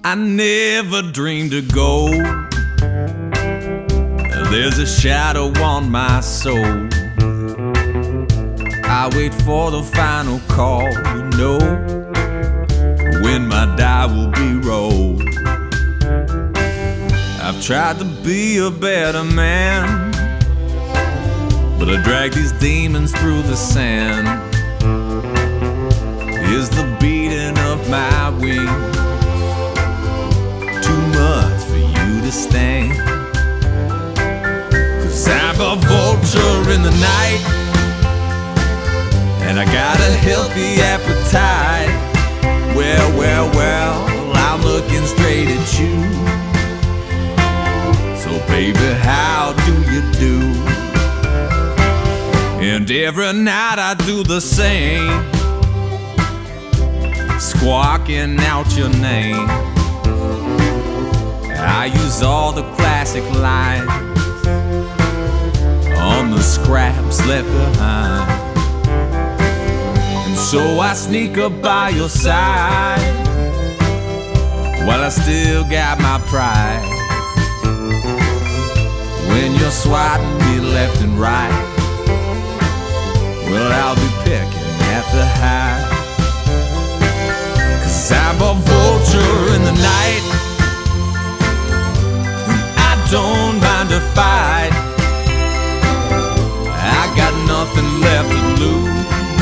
I never dreamed of gold. There's a shadow on my soul. I wait for the final call, you know, when my die will be rolled. I've tried to be a better man, but I drag these demons through the sand. Is the beating of my wings too much for you to stand? 'Cause I'm a vulture in the night, and I got a healthy appetite. Well, I'm looking straight at you. So baby, how do you do? And every night I do the same, squawking out your name. I use all the classic lines on the scraps left behind. And so I sneak up by your side while I still got my pride. When you're swatting me left and right, well, I'll be picking at the hide. 'Cause I'm a vulture in the night, and I don't mind a fight. I got nothing left to lose,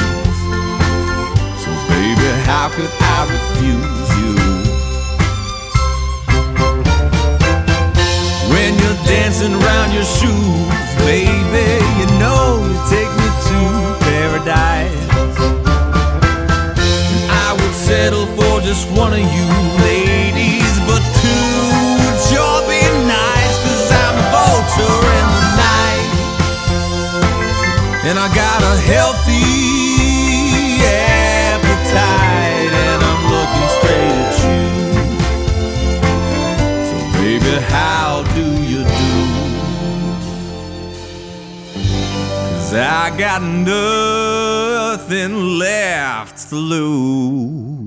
so baby, how could I refuse you? When you're dancing around your shoes, baby, you know you take me to paradise. And I would settle for just one of you ladies, but two would sure be nice. 'Cause I'm a vulture in the night, and I got a healthy appetite, and I'm looking straight at you. So baby, how do you do? 'Cause I got nothing left to lose.